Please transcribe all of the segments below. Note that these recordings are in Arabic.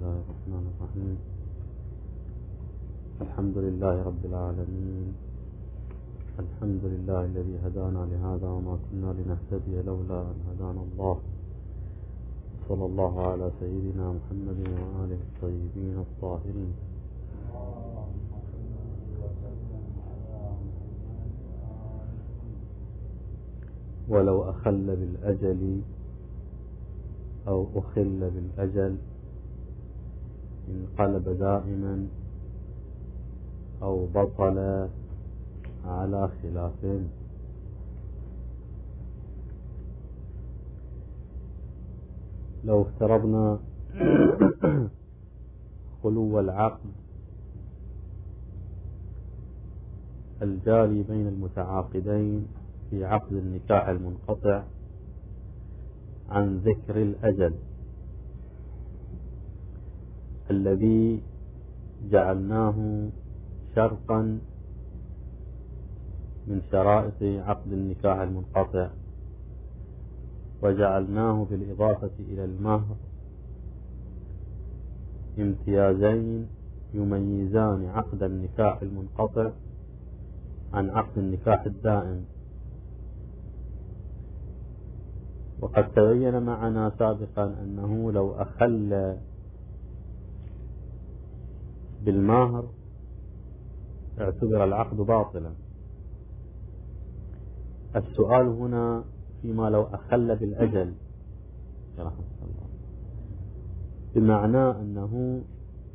الله الرحمن الرحيم. الحمد لله رب العالمين. الحمد لله الذي هدانا لهذا وما كنا لنهتدي لولا أن هدانا الله. صلى الله على سيدنا محمد وآله الطيبين الطاهرين. ولو أخل بالأجل أو أخل بالأجل انقلب دائما أو بطل على خلاف. لو افترضنا خلو العقد الجاري بين المتعاقدين في عقد النكاح المنقطع عن ذكر الأجل الذي جعلناه شرطا من شرائط عقد النكاح المنقطع، وجعلناه بالإضافة إلى المهر امتيازين يميزان عقد النكاح المنقطع عن عقد النكاح الدائم. وقد تبين معنا سابقا أنه لو أخل بالمهر اعتبر العقد باطلا. السؤال هنا فيما لو أخل بالأجل، بمعنى أنه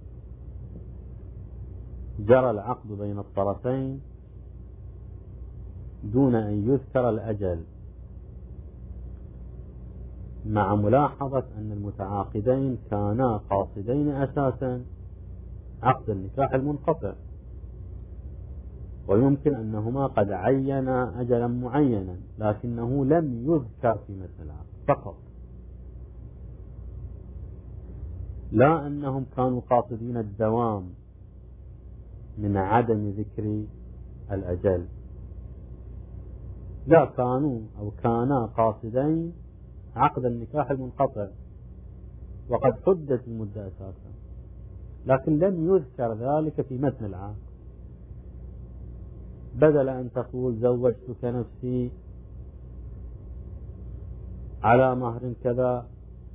جرى العقد بين الطرفين دون أن يذكر الأجل، مع ملاحظة أن المتعاقدين كانا قاصدين أساسا عقد النكاح المنقطع، ويمكن أنهما قد عينا أجلا معينا لكنه لم يذكر في مثل العقد فقط، لا أنهم كانوا قاصدين الدوام من عدم ذكر الأجل، لا كانا قاصدين عقد النكاح المنقطع وقد حدت المدة أساسا، لكن لم يذكر ذلك في متن العقد. بدل أن تقول زوجتك نفسي على مهر كذا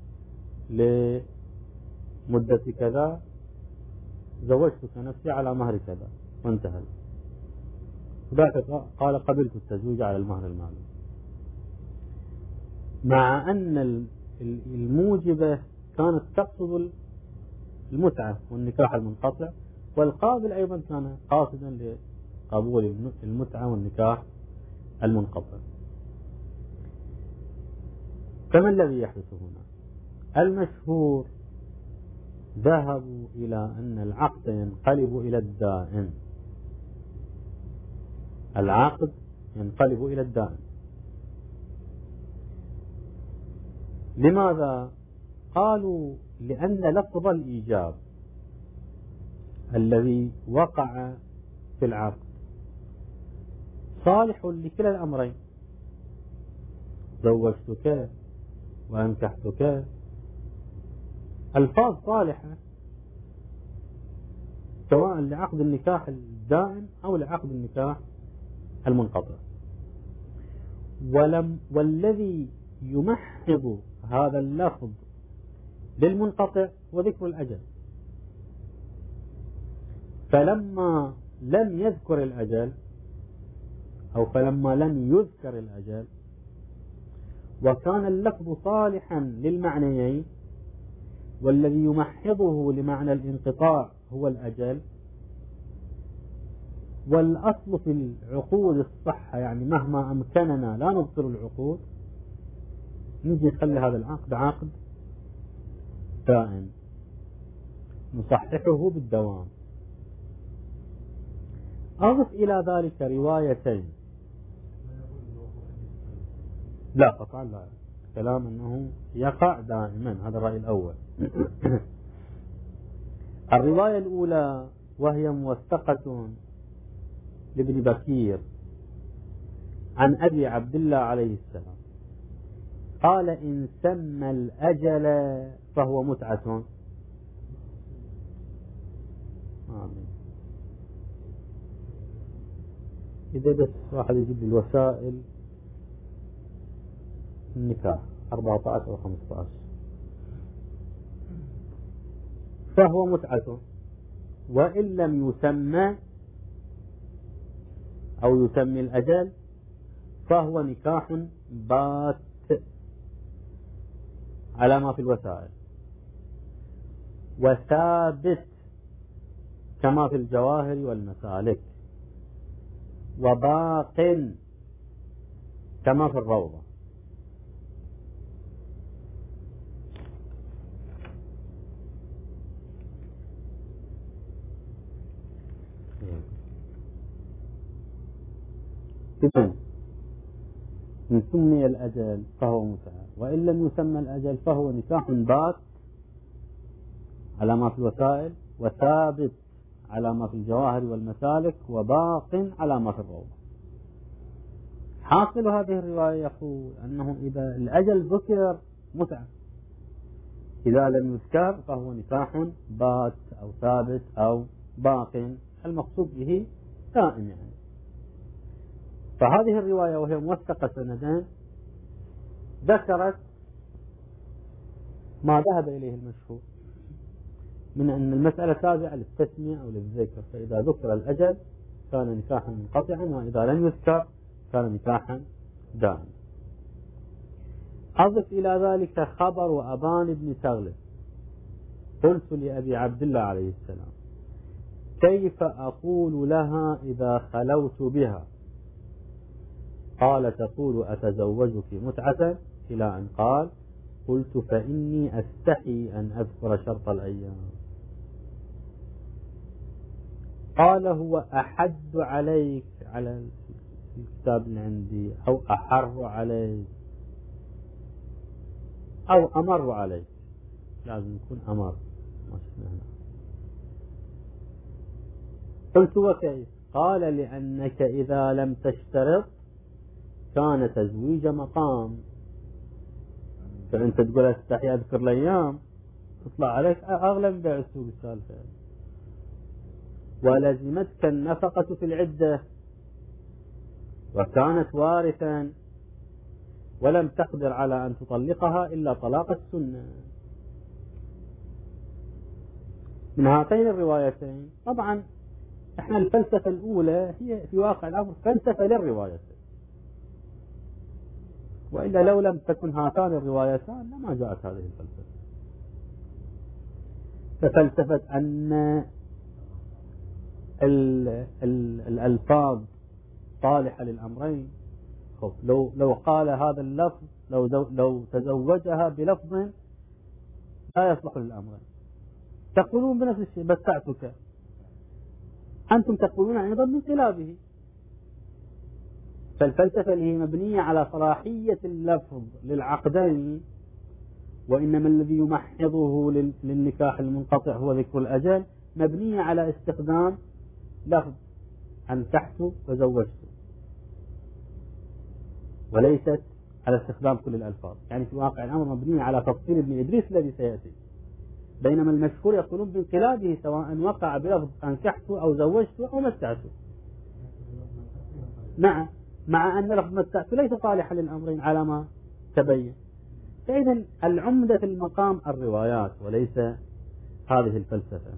لمدة كذا، زوجتك نفسي على مهر كذا وانتهى. ذاك قال قبلت التزويج على المهر المالي، مع أن الموجبة كانت تقصد المتعة والنكاح المنقطع، والقابل أيضا كان قاصدا لقبول المتعة والنكاح المنقطع. فما الذي يحدث هنا؟ المشهور ذهبوا إلى أن العقد ينقلب إلى الدائم. العقد ينقلب إلى الدائم. لماذا؟ قالوا لأن لفظ الإيجاب الذي وقع في العقد صالح لكلا الأمرين، زوجتك وأنكحتك، ألفاظ صالحة سواء لعقد النكاح الدائم أو لعقد النكاح المنقطع. والذي يمحض هذا اللفظ للمنقطع وذكر الأجل، فلما لم يذكر الأجل أو فلما لم يذكر الأجل وكان اللفظ صالحا للمعنيين، والذي يمحضه لمعنى الانقطاع هو الأجل، والأصل في العقود الصحة، يعني مهما أمكننا لا نبطل العقود، نجي نخلي هذا العقد عقد دائم نصححه بالدوام. أضف إلى ذلك روايتين، لا قطعا لا، كلام أنه يقع دائما، هذا الرأي الأول. الرواية الأولى وهي موثقة لابن بكير عن أبي عبد الله عليه السلام قال: إن سمى الأجل فهو متعة. إذا بس واحد يجيب لي الوسائل النكاح 14 أو 15 فهو متعة، وإن لم يسمى أو يسمي الأجل فهو نكاح بات على ما في الوسائل، وثابت كما في الجواهر والمسالك، وباق كما في الروضة. إن سمي الأجل فهو متعة، وإن لم يسمى الأجل فهو نكاح بات على ما في الوسائل، وثابت على ما في الجواهر والمسالك، وباق على ما في الروضة. حاصل هذه الرواية يقول أنه إذا الأجل ذكر متعة، إذا لم يذكر فهو نكاح بات أو ثابت أو باق، المقصود به دائم يعني. فهذه الرواية وهي موثقة سندان ذكرت ما ذهب إليه المشهور من أن المسألة تابعة للتسمية أو للذكر، فإذا ذكر الأجل كان نكاحا منقطعا، وإذا لم يذكر كان نكاحا دائما. أضف إلى ذلك خبر أبان بن تغلب: قلت لأبي عبد الله عليه السلام: كيف أقول لها إذا خلوت بها؟ قال: تقول أتزوجك متعة، إلى أن قال: قلت: فإني أستحي أن أذكر شرط الأيام. قال: هو أحد عليك على الكتاب اللي عندي، أو أحر عليك، أو أمر عليك، لازم يكون أمر. قلت: وكيف؟ قال: لأنك إذا لم تشترط كان تزويج مقام، فأنت تقول أستحي أذكر الأيام تطلع عليك أغلب بيع السوق السالفة، ولزمتك النفقة في العدة، وكانت وارثا، ولم تقدر على أن تطلقها إلا طلاق السنة. من هاتين الروايتين طبعا احنا الفلسفة الأولى هي في واقع الأمر فلسفة للروايتين، وإلا لو لم تكن هاتان الروايتان لما جاءت هذه الفلسفة. ففلسفة أن الألفاظ صالحة للأمرين، لو قال هذا اللفظ، لو تزوجها بلفظ لا يصلح للأمرين، تقولون بنفس الشيء بتعتك، أنتم تقولون أيضا من خلافه. فالفلسفة اللي هي مبنية على صلاحية اللفظ للعقدين، وإنما الذي يمحضه للنكاح المنقطع هو ذكر الأجل، مبنية على استخدام لفظ أنكحت وزوجت، وليست على استخدام كل الألفاظ. يعني في واقع الأمر مبنية على تفصيل ابن إدريس الذي سيأتي، بينما المشهور يقولون بانقلابه سواء وقع بلفظ أنكحت أو زوجت أو متعت. نعم، مع أن لفظ متعت ليس صالحا للأمرين على ما تبين. فإذا العمدة في المقام الروايات وليس هذه الفلسفة.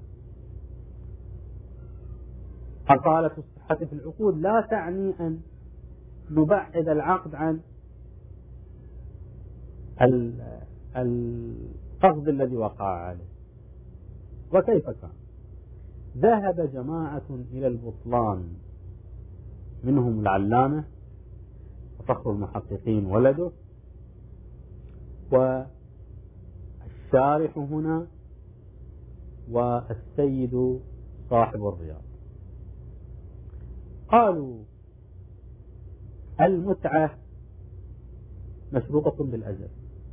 أصالة الصحة في العقود لا تعني أن نبعد العقد عن القصد الذي وقع عليه. وكيف كان؟ ذهب جماعة إلى البطلان، منهم العلامة وفخر المحققين ولده، والشارح هنا، والسيد صاحب الرياض. قالوا المتعة مشروطة بالأجل،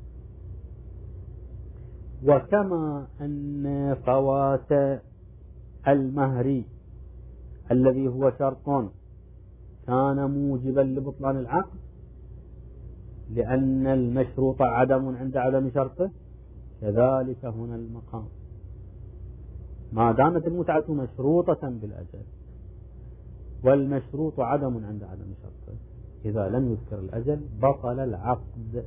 وكما أن فوات المهر الذي هو شرط كان موجبا لبطلان العقد لأن المشروط عدم عند عدم شرطه، كذلك هنا المقام. ما دامت المتعة مشروطة بالأجل، والمشروط عدم عند عدم شرطه، إذا لم يذكر الأجل بطل العقد.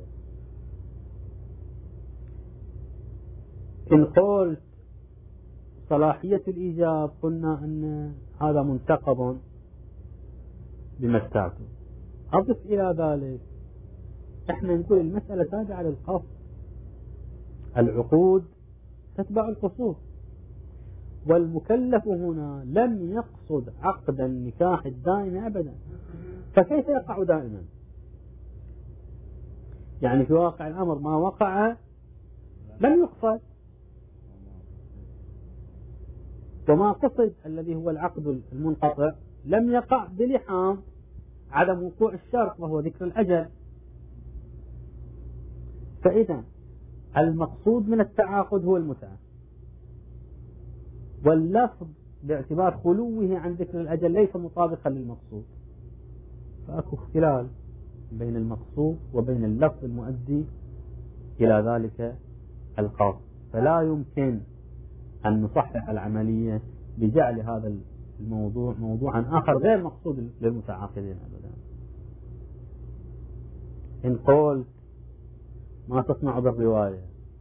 إن قلت صلاحية الإيجاب قلنا أن هذا منتقض بمتعته، أضف إلى ذلك إحنا نقول المسألة تابعة للقصد، العقود تتبع القصود، والمكلف هنا لم يقصد عقد النكاح الدائم أبدا، فكيف يقع دائما؟ يعني في واقع الأمر ما وقع لم يقصد، وما قصد الذي هو العقد المنقطع لم يقع بلحام عدم وقوع الشرط وهو ذكر الأجل. فإذا المقصود من التعاقد هو المتعة، واللفظ باعتبار خلوه عن ذكر الأجل ليس مطابقا للمقصود، فأكو اختلال بين المقصود وبين اللفظ المؤدي إلى ذلك القصد، فلا يمكن أن نصحح العملية بجعل هذا الموضوع موضوعا آخر غير مقصود للمتعاقدين أبدا. إن قلت ما تصنع بالرواية،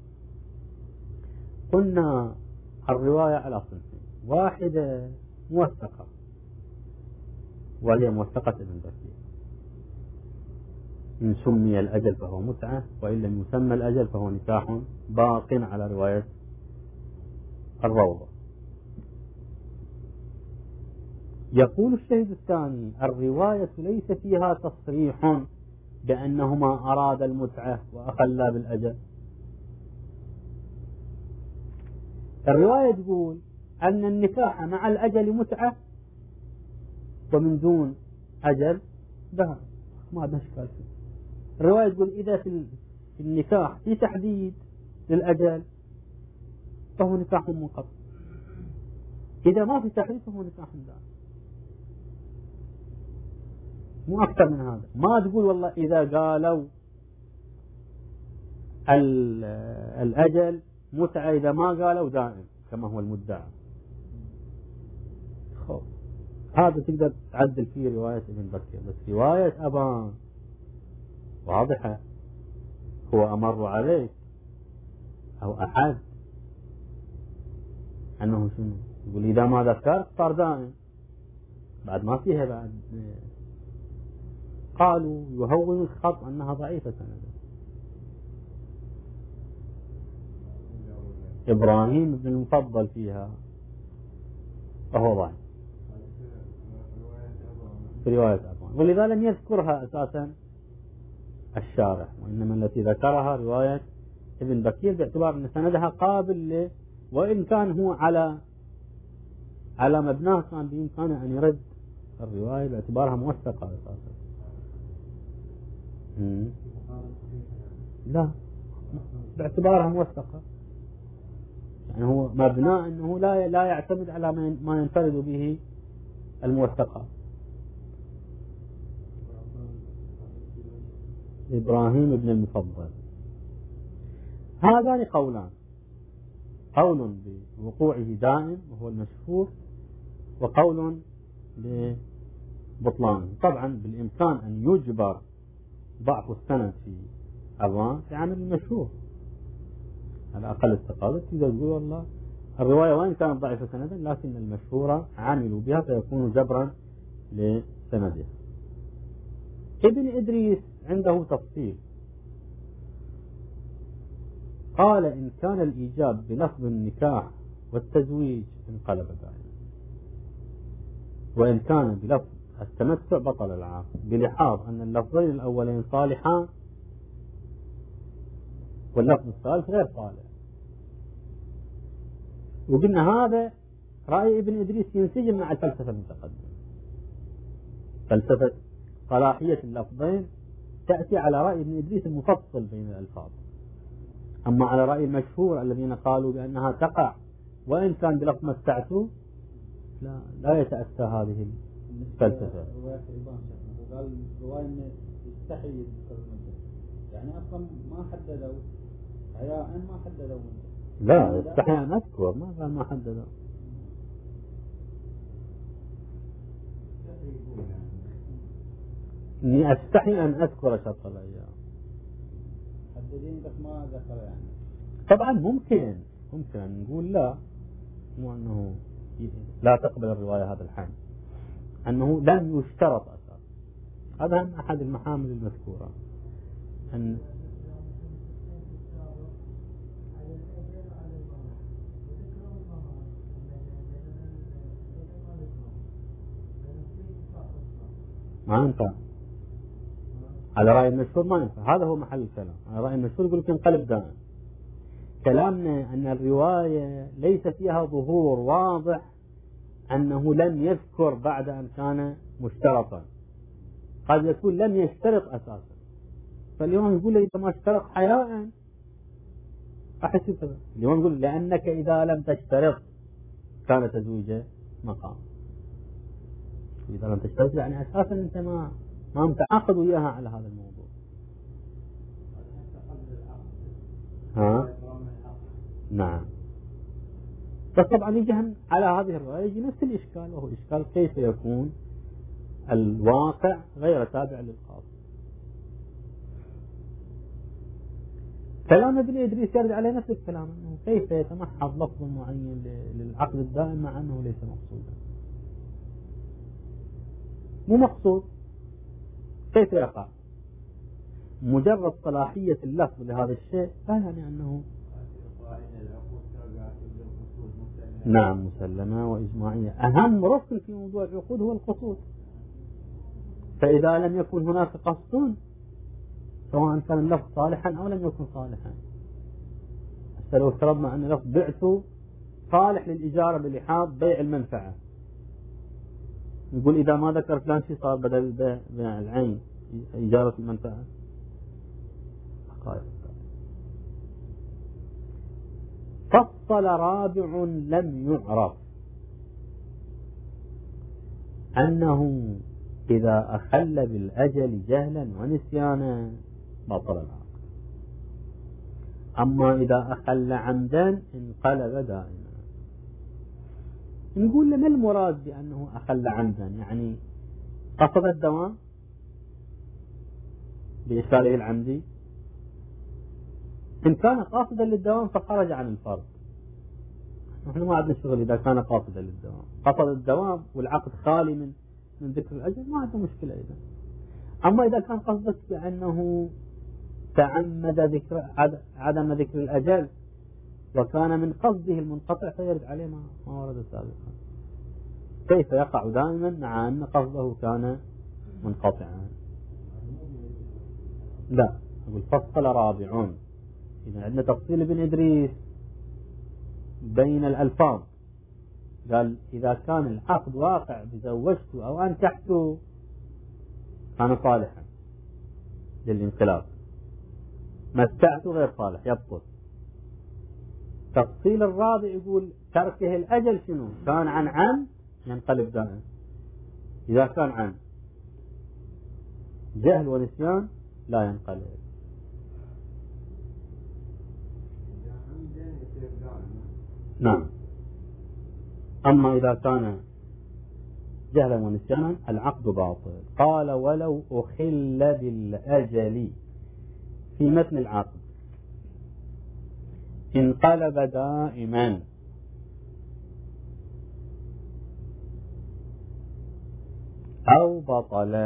قلنا الرواية على صنفين، واحدة موثقة وهي موثقة ابن بكير، إن سمي الأجل فهو متعة، وإن لم يسمى الأجل فهو نكاح باق على رواية الروضة. يقول الشهيد الثاني الرواية ليس فيها تصريح بأنهما أراد المتعة وأخلا بالأجل. الرواية تقول أن النكاح مع الأجل متعة ومن دون أجل ده ما ده إشكال فيه. الرواية تقول إذا في النكاح في تحديد للأجل فهو نكاح منقطع، إذا ما في تحديد فهو نكاح دائم، مو أكثر من هذا. ما تقول والله إذا قالوا الأجل متعة إذا ما قالوا دائم كما هو المدعى. هذا تقدر تعدل فيه رواية ابن بكير، بس رواية أبان واضحة، هو أمر عليك أو أحد أنه شنو يقول إذا ما ذكرت صار دائم، بعد ما فيها بعد قالوا يهون الخط أنها ضعيفة سندا. إبراهيم بن المفضل فيها فهو ضعيف في رواية أبان، ولذا لم يذكرها أساسا الشارح، وإنما التي ذكرها رواية ابن بكير باعتبار أن سندها قابل وإن كان هو على مبناه كان بإمكانه أن يرد الرواية باعتبارها موثقة أساسا. لا باعتبارها موثقة، يعني هو مبناه أنه لا يعتمد على ما ينفرد به الموثقات. إبراهيم بن المفضل. هذان قولان، قول بوقوعه دائم وهو المشهور، وقول ببطلانه. طبعا بالإمكان أن يجبر ضعف السند في أبان في عمل المشهور على أقل التقاضي، تقدر تقول والله الرواية وإن كانت ضعيفة سندا لكن المشهورة عملوا بها فيكون جبرا لسندها. ابن إدريس عنده تفصيل، قال إن كان الإيجاب بلفظ النكاح والتزويج انقلب دائما، وإن كان بلفظ التمتع بطل العقد، بلحاظ أن اللفظين الأولين صالحان واللفظ الثالث غير صالح. وقلنا هذا رأي ابن إدريس ينسجم مع الفلسفة المتقدمة، فلسفة صلاحية اللفظين تأتي على رأي ابن إدريس المفصل بين الألفاظ. أما على رأي المشهور الذين قالوا بأنها تقع وإن كان بلفظ متعته لا يتأتى هذه الفلسفة. قال رواية إنه يستحي يذكر المدة، يعني أصلا ما حددوا حياء ما حددوا. لا يستحي أن أذكر، ما قال ما حددوا. إني أستحي أن أذكر شرط الأيام. حددين بس ما ذكر يعني. طبعا ممكن أن نقول لا، مو أنه لا تقبل الرواية هذا الحال، أنه لم يشترط أساسا. هذا من أحد المحامل المذكورة أن ما ينفع. على رأي المشهور ما ينفع، هذا هو محل الكلام. على رأي المشهور يقول لك ينقلب دائم. كلامنا أن الرواية ليس فيها ظهور واضح أنه لم يذكر بعد أن كان مشترطا، قد يكون لم يشترط أساسا، فاليوم يقول إذا ما اشترط حياء أحس كذا. اليوم يقول لأنك إذا لم تشترط كان تزويجه مقام. إذا لم تشترط يعني أساسا أنت ما متعاقد وياها على هذا الموضوع. ها؟ نعم. بس طبعا يجي على هذه الرواية يجي نفس الإشكال، وهو إشكال كيف يكون الواقع غير تابع للقاصد. كلام ابن إدريس يرد عليه نفس الكلام، أنه كيف يتمحض لفظ معين للعقد الدائم مع أنه ليس مقصودا. مو مقصود، كيف يقع؟ مجرد صلاحية اللفظ لهذا الشيء لا يعني أنه نعم مسلمة وإجماعية. أهم ركن في موضوع العقود هو القصود، فإذا لم يكن هناك قصد سواء كان اللفظ صالحا أو لم يكن صالحا. حتى لو افترضنا أن اللفظ بعته صالح للإجارة بلحاظ بيع المنفعة، نقول إذا ما ذكر فلان شيء صار بدل بيع العين إجارة المنفعة. فصل رابع لم يعرف أنه إذا أخل بالأجل جهلا ونسيانا بطل العقد، أما إذا أخل عمدا انقلب دائما. نقول له ما المراد بأنه أخل عمدا؟ يعني قصد الدوام بإشكاله العمدي. إن كان قاصدا للدوام فخرج عن الفرض، نحن ما عندنا شغل. إذا كان قاصدا للدوام قصد الدوام والعقد خالي من ذكر الأجل ما عندنا مشكلة إذا. أما إذا كان قصدك بأنه تعمد عدم ذكر الأجل وكان من قصده المنقطع فيرد عليه ما ورد سابقا. كيف يقع دائما مع أن قصده كان منقطعا؟ لا، أقول فصل رابع. إذا عندنا تفصيل ابن إدريس بين الألفاظ، قال إذا كان العقد واقع بزوجته أو أنكحته كان صالحا للانقلاب، متعته غير صالح يبطل. تفصيل الرابع يقول تركه الأجل شنو؟ كان عن عم ينقلب دائما. إذا كان عن جهل ونسيان لا ينقلب. نعم. أما إذا كان جهلا ونسيانا العقد باطل. قال ولو أخل بالأجل في متن العقد انقلب دائما. أو بطل.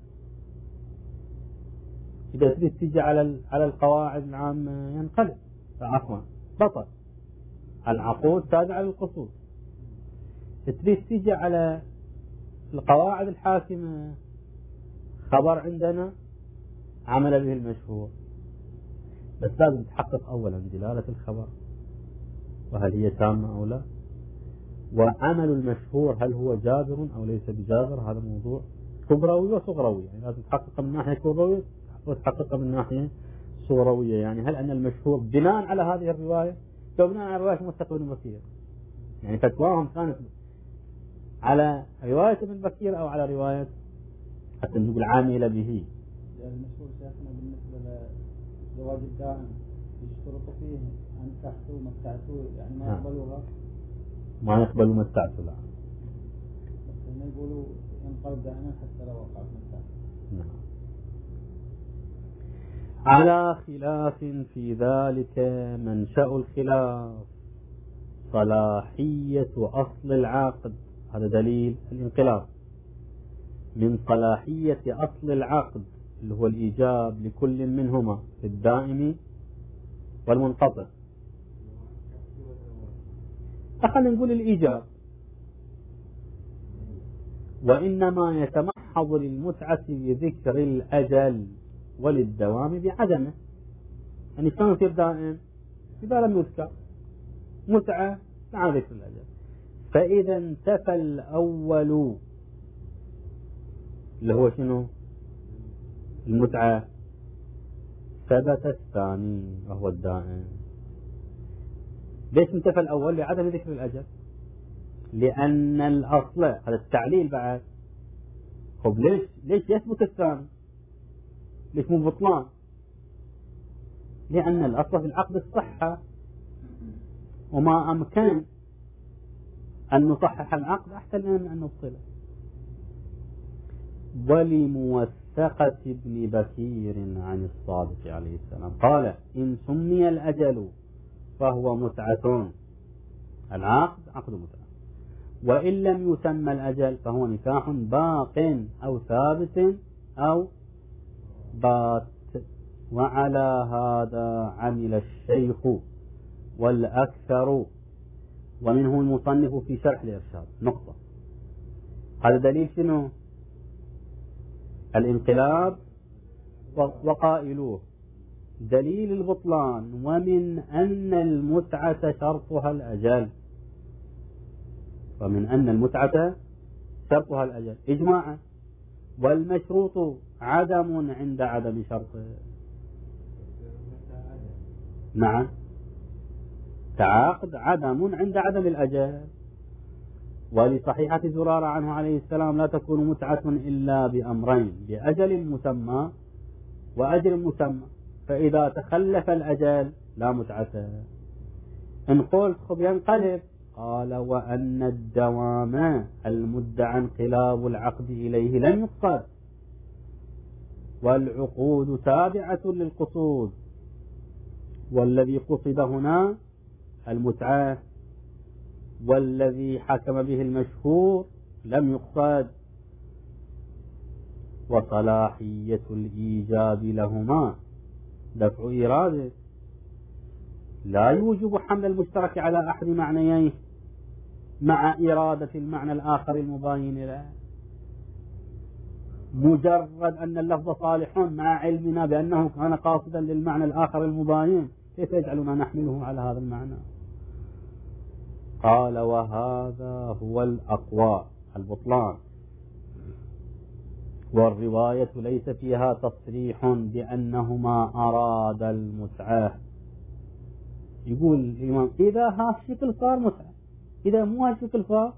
إذا تريد تيجي على القواعد العامة ينقلب، عفوا بطل. العقود تابعة للقصود. تريد تيجي على القواعد الحاكمة خبر عندنا عمل به المشهور، بس لازم تحقق أولا دلالة الخبر وهل هي تامة أو لا، وعمل المشهور هل هو جابر أو ليس بجابر. هذا موضوع كبروي وصغروي، يعني لازم تحقق من ناحية كبروية وتحقق من ناحية صغروية. يعني هل أن المشهور بناء على هذه الرواية لو بناء على رواية موثق بن بكير، يعني فتواهم كانت على رواية ابن بكير أو على رواية حتى نقول عامل به. يعني المشهور شيخنا بالنسبة لزواج الدائم يشترط فيه أن تحتوا متعتوا، يعني ما يقبلوها، ما يقبلوا متعتوا لا، بس هم يقولوا ينقلب دائما حتى لو وقعت متعتوا. نعم. على خلاف في ذلك منشأ الخلاف صلاحية أصل العقد. هذا دليل الانقلاب من صلاحية أصل العقد اللي هو الإيجاب لكل منهما في الدائم والمنقطع. خلينا نقول الإيجاب، وإنما يتمحض للمتعة بذكر الأجل وللدوام بعدمه. يعني شلون يصير دائم إذا لم يذكر متعة مع ذكر الأجل؟ فإذا انتفى الأول اللي هو شنو؟ المتعة، ثبت الثاني وهو الدائم. ليش انتفى الأول؟ لعدم ذكر الأجل، لأن الأصل هذا التعليل بعد. طب ليش يثبت الثاني؟ ليش مو بطلان؟ لأن الأصل في العقد الصحة، وما أمكن أن نصحح العقد أحسن من أن نبطله. ولموثقة ابن بكير عن الصادق عليه السلام قال: إن سمي الأجل فهو متعة، العقد عقد متعة، وإن لم يسمى الأجل فهو نكاح باق أو ثابت أو بات. وعلى هذا عمل الشيخ والأكثر، ومنه المصنف في شرح الإرشاد. نقطة. هذا دليل شنو؟ الانقلاب وقائلوه. دليل البطلان: ومن أن المتعة شرطها الأجل، ومن أن المتعة شرطها الأجل إجماعا، والمشروط عدم عند عدم شرطه. نعم، كعقد عدم عند عدم الأجل. ولصحيحة زرارة عنه عليه السلام: لا تكون متعة إلا بأمرين، بأجل مسمى وأجل مسمى، فإذا تخلف الأجل لا متعة. إن قلت خب ينقلب، قال: وأن الدوام المدعى انقلاب العقد إليه لم يقصد، والعقود تابعة للقصود، والذي قصد هنا المتعة، والذي حكم به المشهور لم يقصد. وصلاحية الإيجاب لهما دفع إرادة لا يوجب حمل المشترك على أحد معنييه مع إرادة المعنى الآخر المباين له. مجرد أن اللفظ صالح مع علمنا بأنه كان قاصدا للمعنى الآخر المباين، كيف يجعلنا نحمله على هذا المعنى؟ قال: وهذا هو الأقوى، البطلان. والرواية ليس فيها تصريح بأنهما أراد المتعة. يقول الإمام: إذا هالشكل صار متعة، إذا مو هالشكل صار،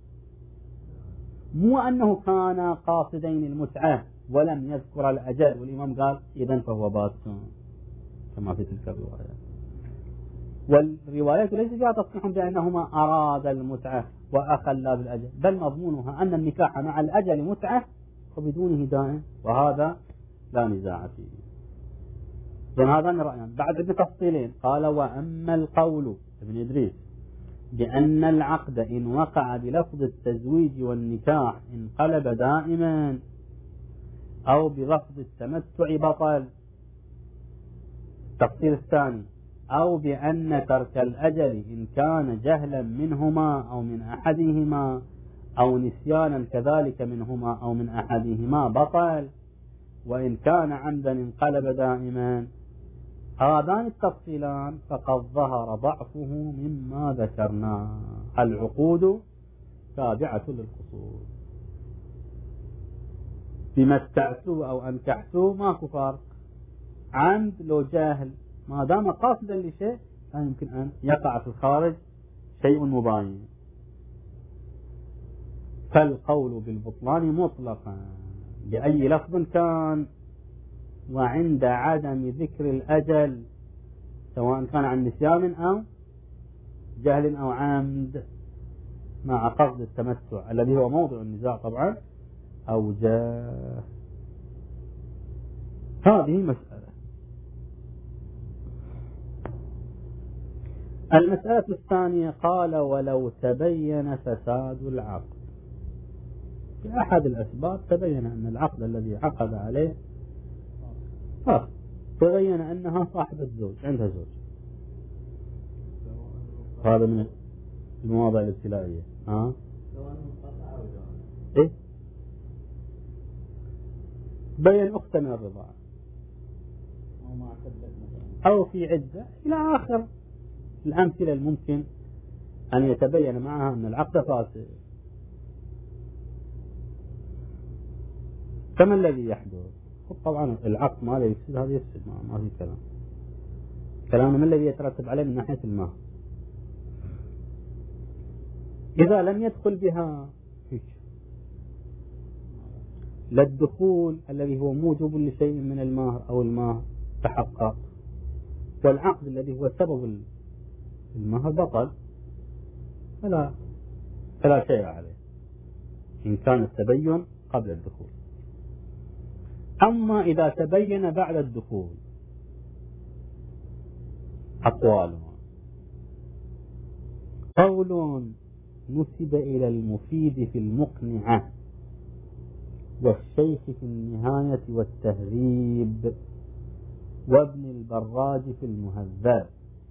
مو أنه كان قاصدين المتعة ولم يذكر الأجل، والإمام قال إذن فهو بات كما في تلك الرواية. والروايات ليس فيها تصريح بأنهما أراد المتعة وأخلا بالأجل، بل مضمونها أن النكاح مع الأجل متعة وبدونه دائم، وهذا لا نزاع فيه. إذن هذا من رأينا. بعد عدة تفصيلين. قال: وأما القول ابن إدريس بأن العقد إن وقع بلفظ التزويج والنكاح انقلب دائما، أو بلفظ التمتع بطل. التفصيل الثاني: أو بأن ترك الأجل إن كان جهلا منهما أو من أحدهما، أو نسيانا كذلك منهما أو من أحدهما بطل، وإن كان عمدا انقلب دائما. هذان التفصيلان فقد ظهر ضعفه مما ذكرناه. العقود تابعة للخصوص. بمتعتوا أو أنكحتوا ماكو فرق. عمد لو جاهل ما دام قاصدا لشيء لا يمكن أن يقع في الخارج شيء مباين. فالقول بالبطلان مطلقا بأي لفظ كان، وعند عدم ذكر الأجل سواء كان عن نسيان أو جهل أو عمد، مع قصد التمتع الذي هو موضع النزاع طبعا أو جاه. هذه مسألة. المسألة الثانية قال ولو تبين فساد العقد، في أحد الأسباب تبين أن العقد الذي عقد عليه تبين أنها صاحبة زوج، عندها زوج، هذا من المواضع الابتلائية. إيه؟ بين أخت من الرضاعة أو في عدة إلى آخر الأمثلة الممكن أن يتبين معها أن العقد فاسد. كما الذي يحدث طبعا العقد ما لا يفسد، هذا يفسد، ما في كلام. كلام ما الذي يترتب عليه من ناحية المهر. إذا لم يدخل بها للدخول الذي هو موجب لشيء من المهر أو المهر تحقق، والعقد الذي هو سبب المهر بطل، فلا شيء عليه إن كان التبين قبل الدخول. أما إذا تبين بعد الدخول أقوال: قول نسب إلى المفيد في المقنعة والشيخ في النهاية والتهذيب وابن البراج في المهذب.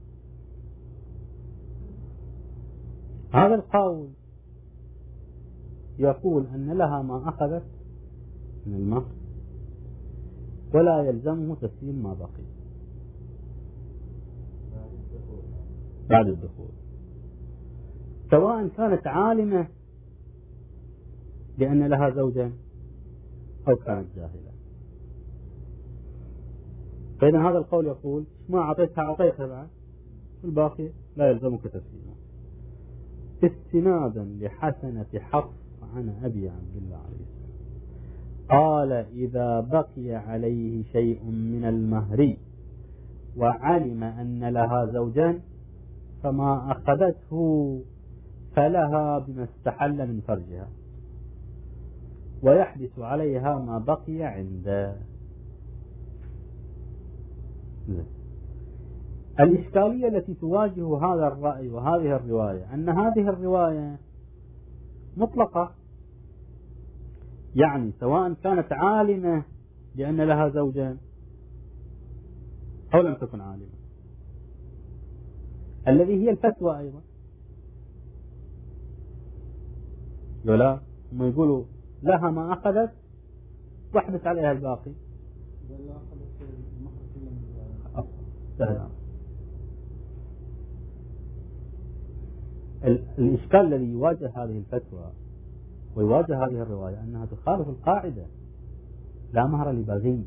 هذا القول يقول أن لها ما أخذت من المهر ولا يلزمه تسليم ما بقي بعد الدخول، سواء كانت عالمة بأن لها زوجا أو كانت جاهلة. فإذا هذا القول يقول ما أعطيتها بعد، والباقي لا يلزمك تسليمه، استنادا لحسنة حفص عن أبي عبد الله عليه السلام قال: إذا بقي عليه شيء من المهر وعلم أن لها زوجا فما أخذته فلها بما استحل من فرجها ويحبس عليها ما بقي عنده. الإشكالية التي تواجه هذا الرأي وهذه الرواية أن هذه الرواية مطلقة، يعني سواء كانت عالمة بأن لها زوجا أو لم تكن عالمة، الذي هي الفتوى أيضا. ولا هم يقولوا لها ما أخذت واحبس عليها الباقي. الإشكال الذي يواجه هذه الفتوى ويواجه هذه الرواية أنها تخالف القاعدة لا مهر لبغي.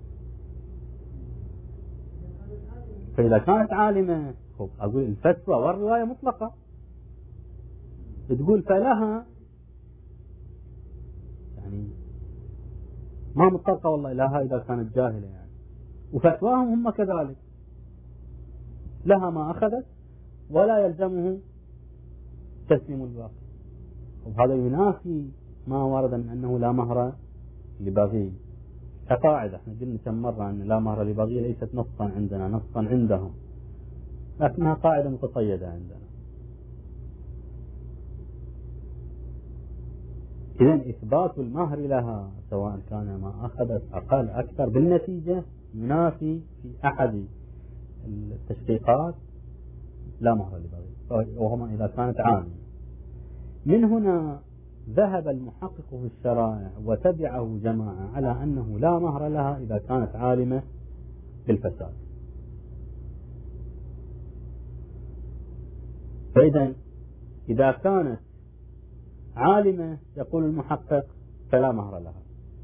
فإذا كانت عالمة أقول الفتوى والرواية مطلقة، تقول فلها، يعني ما مطلقة والله لها إذا كانت جاهلة يعني، وفتواهم هم كذلك لها ما أخذت ولا يلزمه تسليم الباقي. وهذا ينافي ما ورد من أنه لا مهر لبغي كقاعدة. احنا قلنا كم مرة أن لا مهر لبغي ليست نصا عندنا، نصا عندهم، لكنها قاعدة متقيدة عندنا. إذن إثبات المهر لها سواء كان ما أخذت أقل أكثر بالنتيجة ينافي في أحد التشقيقات لا مهر لبغي، وهما إذا كانت عامة. من هنا ذهب المحقق في الشرائع وتبعه جماعة على أنه لا مهر لها إذا كانت عالمة بالفساد. فإذا إذا كانت عالمة يقول المحقق فلا مهر لها.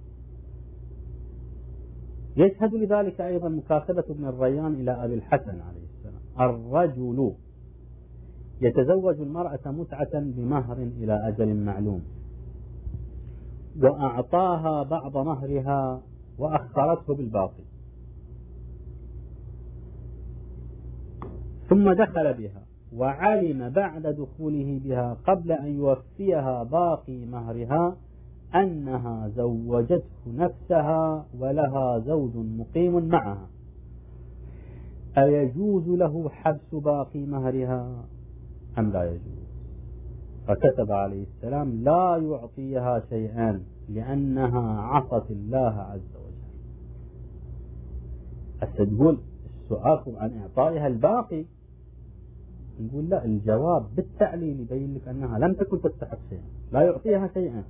يشهد لذلك أيضا مكاتبة ابن الريان إلى أبي الحسن عليه السلام: الرجل يتزوج المرأة متعة بمهر إلى أجل معلوم وأعطاها بعض مهرها وأخرته بالباقي، ثم دخل بها وعلم بعد دخوله بها قبل أن يوفيها باقي مهرها أنها زوجته نفسها ولها زوج مقيم معها، أيجوز له حبس باقي مهرها أم لا يجوز؟ فكتب عليه السلام لا يعطيها شيئا لأنها عصت الله عز وجل. تقول السؤال عن إعطائها الباقي، نقول لا، الجواب بالتعليل يبين لك أنها لم تكن تستحق شيئا، لا يعطيها شيئا.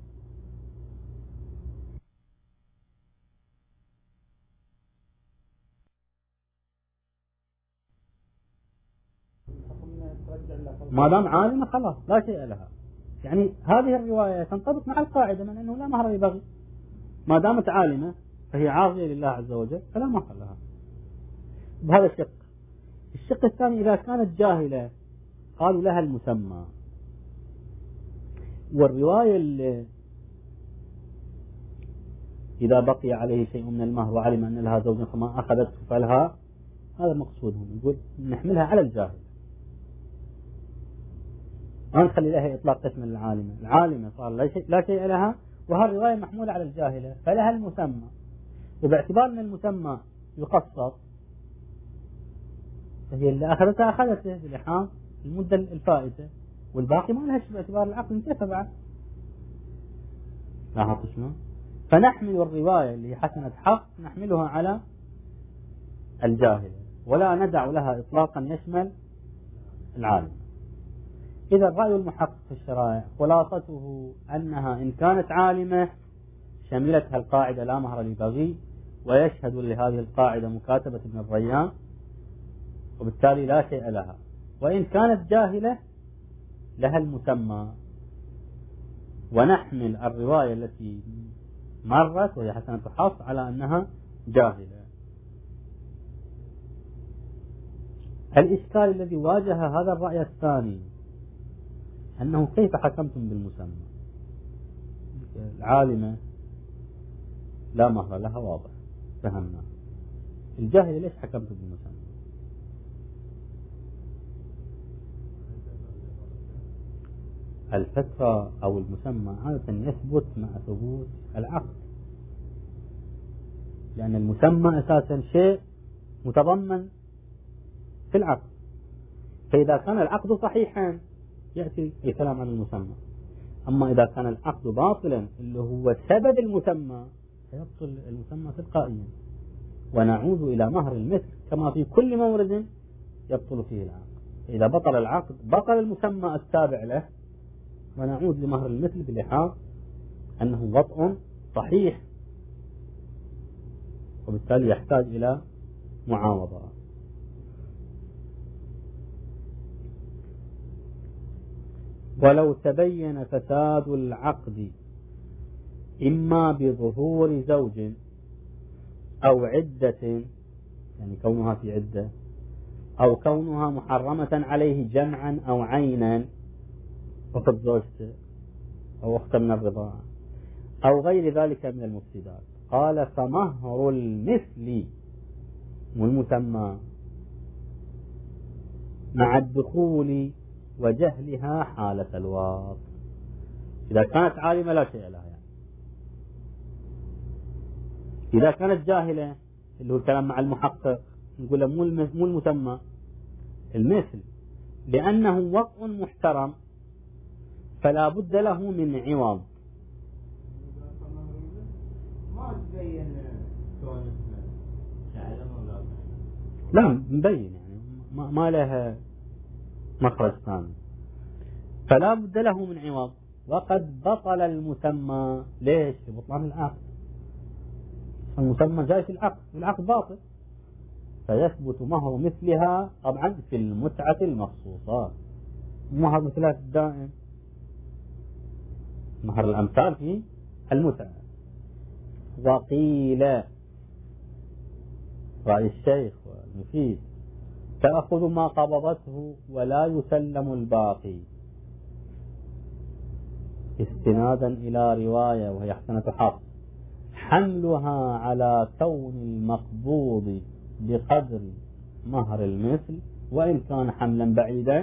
ما دام عالمة خلاص لا شيء لها. يعني هذه الرواية تنطبق مع القاعدة من أنه لا مهر لبغي، ما دامت عالمة فهي عاصية لله عز وجل فلا مهر لها. بهذا الشق. الشق الثاني إذا كانت جاهلة قالوا لها المسمى، والرواية اللي إذا بقي عليه شيء من المهر وعلم أن لها زوجا فما أخذته فلها، هذا مقصودهم، يقول نحملها على الجاهل، ما نخلي لها إطلاق تشمل العالمة. العالمة صار لا شيء لها، وهالرواية محمولة على الجاهلة فلها المسمى، وباعتبار أن المسمى يقسط فهي اللي أخذته بلحاظ المدة الفائتة، والباقي ما لهش باعتبار العقل انتهى بعد. لاحظت شلون؟ فنحمل الرواية اللي حسنت حق نحملها على الجاهلة ولا ندع لها إطلاقا يشمل العالم. إذا الرأي المحقق في الشرائع خلاصته أنها إن كانت عالمة شملتها القاعدة لا مهر لبغي، ويشهد لهذه القاعدة مكاتبة ابن الريان، وبالتالي لا شيء لها. وإن كانت جاهلة لها المسمى، ونحمل الرواية التي مرت وهي حسنة حفص على أنها جاهلة. الإشكال الذي واجه هذا الرأي الثاني أنه كيف حكمتم بالمسمى؟ العالمة لا مهر لها واضح فهمنا، الجاهلة ليش حكمتم بالمسمى؟ الفترة أو المسمى عادة يثبت مع ثبوت العقد، لأن المسمى أساسا شيء متضمن في العقد، فإذا كان العقد صحيحا يأتي الكلام عن المسمى. أما إذا كان العقد باطلا اللي هو سبب المسمى فيبطل المسمى تلقائيا، ونعود إلى مهر المثل كما في كل مورد يبطل فيه العقد. إذا بطل العقد بطل المسمى التابع له، ونعود لمهر المثل بلحاظ أنه وطء صحيح، وبالتالي يحتاج إلى معاوضة. ولو تبين فساد العقد إما بظهور زوج أو عدة، يعني كونها في عدة، أو كونها محرمة عليه جمعا أو عينا فقد زوجته أو أخت من الرضاعة أو غير ذلك من المفسدات، قال فمهر المثل والمسمى مع الدخول وجهلها حالة الواط. إذا كانت عالمة لا شيء لها، يعني إذا كانت جاهلة اللي هو الكلام مع المحقق نقول مو المسمى، المثل، لأنه وطء محترم فلا بد له من عوض. لا مبين، يعني ما لها مخرج ثاني، فلا بد له من عوض. وقد بطل المسمى، ليش؟ بطلان العقد، المسمى جاي في العقد والعقد باطل، فيثبت مهر مثلها طبعا في المتعة المخصوصة، مهر مثلها الدائم، مهر الأمثال في المتعة. وقيل رأي الشيخ والمفيد تأخذ ما قبضته ولا يسلم الباقي، استنادا إلى رواية وهي حسنة حفص حملها على كون المقبوض بقدر مهر المثل وإن كان حملا بعيدا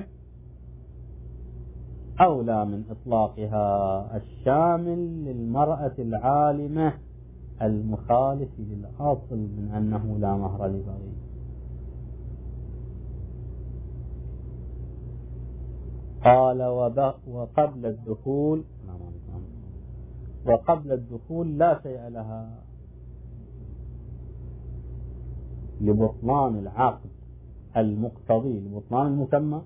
أولى من إطلاقها الشامل للمرأة العالمة المخالف للأصل من أنه لا مهر لبغي. قال وقبل الدخول لا شيء لها لبطلان العقد المقتضي لبطلان المسمى،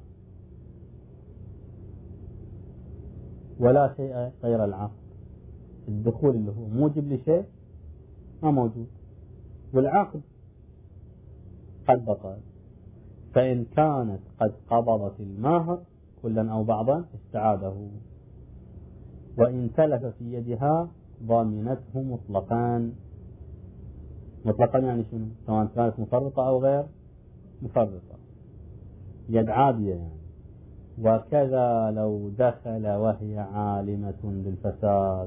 ولا شيء غير العقد. الدخول اللي هو موجب لشيء ما موجود، والعقد قد بطل. فإن كانت قد قبضت المهر كلا أو بعضا استعاده، وإن تلف في يدها ضامنته مطلقا. مطلقا يعني شنو؟ سواء كانت مفرطة أو غير مفرطة، يد عادية يعني. وكذا لو دخل وهي عالمة بالفساد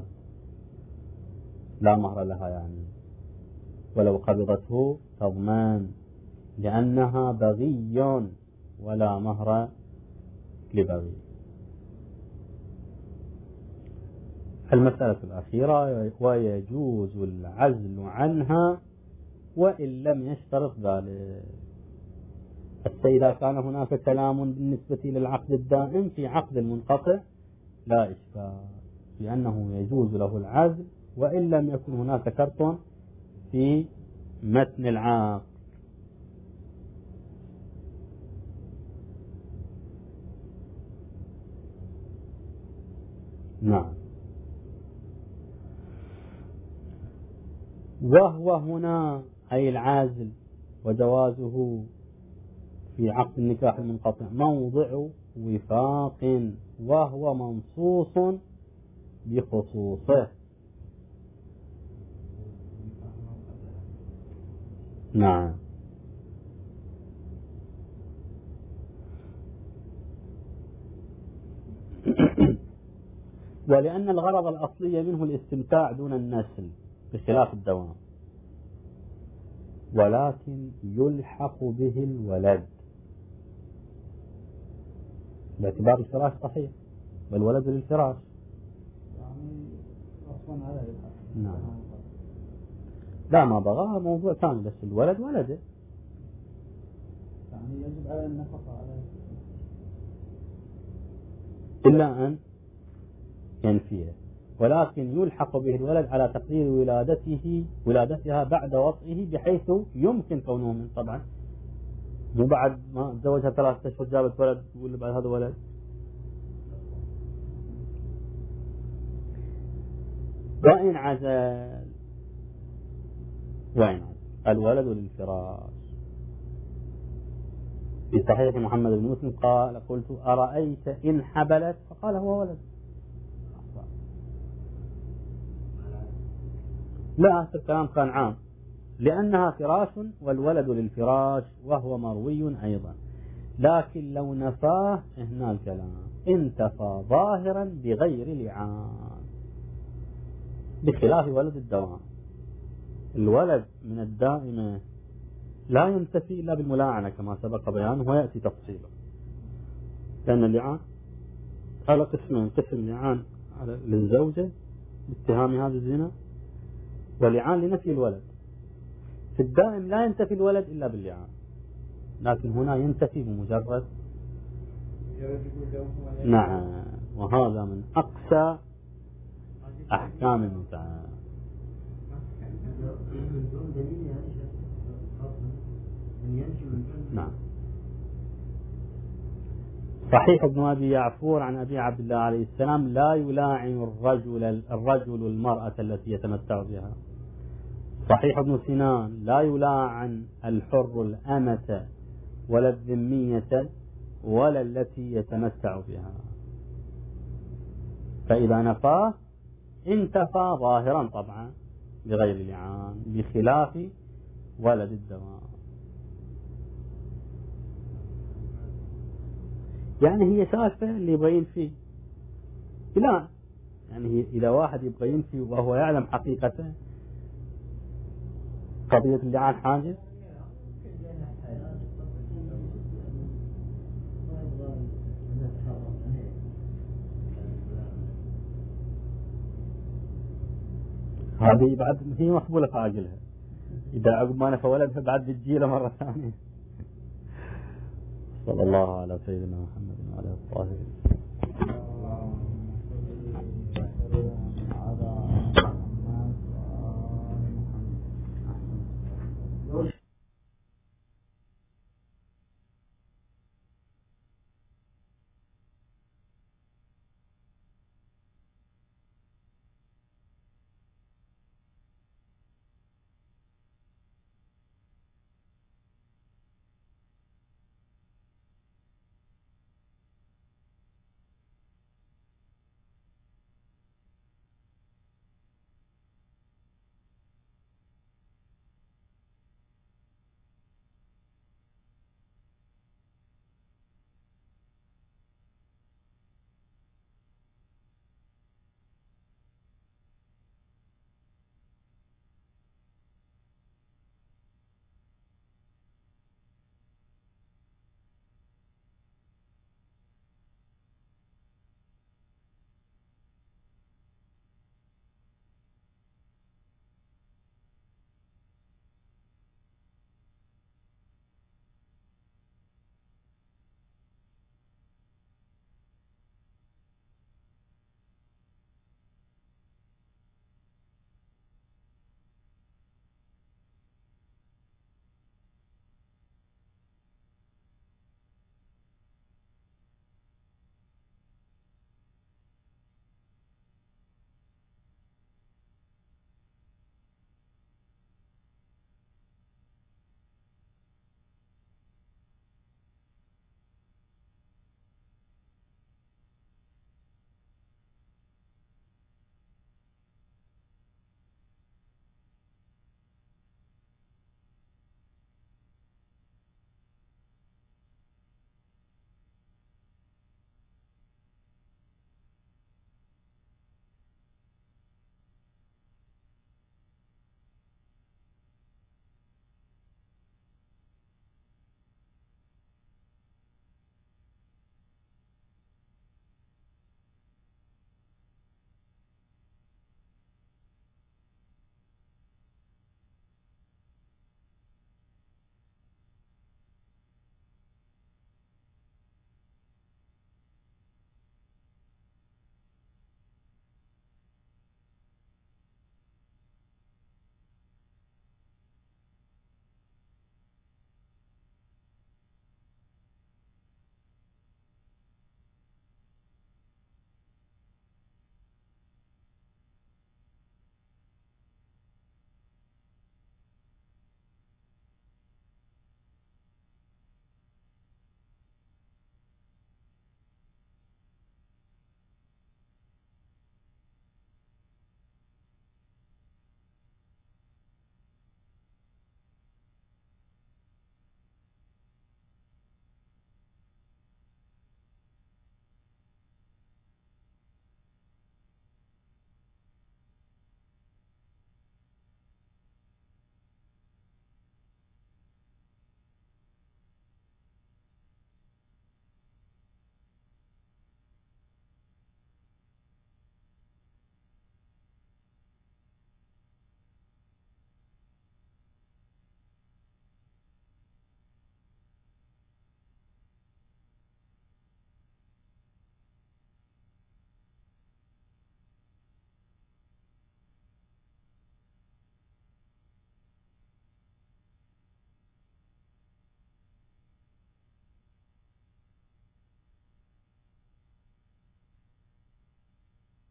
لا مهر لها يعني، ولو قبضته تضمان لأنها بغي ولا مهر لبغي. المسألة الأخيرة: ويجوز العزل عنها وإن لم يشترط ذلك. إذا كان هناك كلام بالنسبة للعقد الدائم في عقد المنقطع لا إشكال، لأنه يجوز له العزل وإن لم يكن هناك شرط في متن العقد. نعم. وهو هنا أي العازل وجوازه في عقد النكاح المنقطع موضع وفاق، وهو منصوص بخصوصه. نعم. ولأن الغرض الأصلي منه الاستمتاع دون النسل بخلاف الدوام، ولكن يلحق به الولد باعتبار الفراش صحيح، والولد للفراش. يعني أصلا على نعم. لا ما بغى موضوع ثاني، بس الولد ولده يعني يجب على النفقة عليه إلا أن ينفيه، ولكن يلحق به الولد على تقدير ولادتها بعد وطئه، بحيث يمكن كونه من طبعا مو بعد ما تزوجها 3 أشهر جابت ولد ولا بعد هذا ولد. وإن عزل الولد للفراش. في صحيح محمد بن مسلم قال: قلت أرأيت إن حبلت؟ فقال: هو ولد. لا، الكلام كان عام، لأنها فراش والولد للفراش وهو مروي أيضا. لكن لو نفاه هنا الكلام انتفى ظاهرا بغير لعان، بخلاف ولد الدوام. الولد من الدائمة لا ينتفي إلا بالملاعنة كما سبق بيانه ويأتي تفصيله، لأن اللعان على قسمين: قسم لعان للزوجة باتهام هذا الزنا، ولعان لنفي الولد. في الدائم لا ينتفي الولد إلا باللعان، لكن هنا ينتفي بمجرد. نعم. وهذا من أقسى أحكام المتعة. نعم. صحيح ابن أبي يعفور عن أبي عبد الله عليه السلام: لا يلاعن الرجل المرأة التي يتمتع بها. صحيح ابن سنان: لا يلاعن الحر الأمة ولا الذمية ولا التي يتمتع بها. فإذا نفاه انتفى ظاهرا طبعا بغير لعان، بخلاف ولد الدوام. يعني هي سالفة اللي يبين فيه لا، يعني إذا واحد يبغى ينفي وهو يعلم حقيقته قضية اللعان حاجز. هذه بعد هي مقبولة في عاجلها، إذا عقب ما نفى ولدها بعد بتجيله مرة ثانية. صلى الله على سيدنا محمد وعلى آله الطاهرين.